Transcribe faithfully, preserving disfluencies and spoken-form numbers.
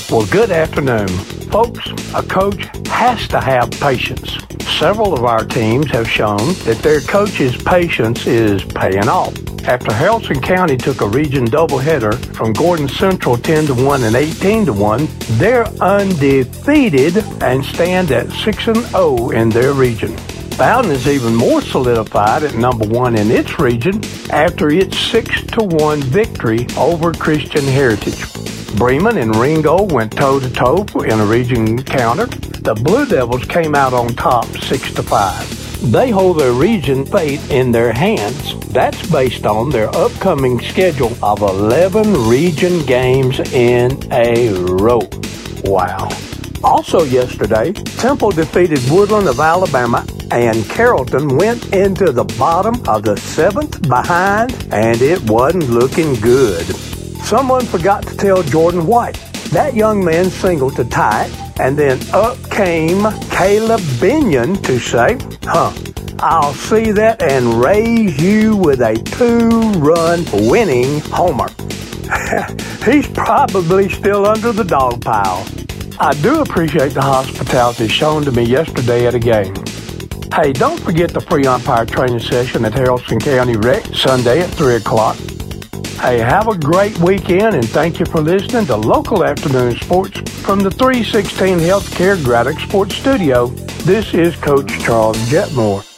Well, good afternoon. Folks, a coach has to have patience. Several of our teams have shown that their coach's patience is paying off. After Haralson County took a region doubleheader from Gordon Central ten to one and eighteen to one, they're undefeated and stand at six and oh in their region. Bowden is even more solidified at number one in its region after its six to one victory over Christian Heritage. Bremen and Ringgold went toe-to-toe in a region counter. The Blue Devils came out on top six to five. They hold their region fate in their hands. That's based on their upcoming schedule of eleven region games in a row. Wow. Also yesterday, Temple defeated Woodland of Alabama, and Carrollton went into the bottom of the seventh behind, and it wasn't looking good. Someone forgot to tell Jordan White. That young man singled to tie it, and then up came Caleb Binion to say, huh, I'll see that and raise you with a two-run winning homer. He's probably still under the dog pile. I do appreciate the hospitality shown to me yesterday at a game. Hey, don't forget the free umpire training session at Haralson County Rec Sunday at three o'clock. Hey, have a great weekend, and thank you for listening to Local Afternoon Sports from the three sixteen Healthcare Graddock Sports Studio. This is Coach Charles Jetmore.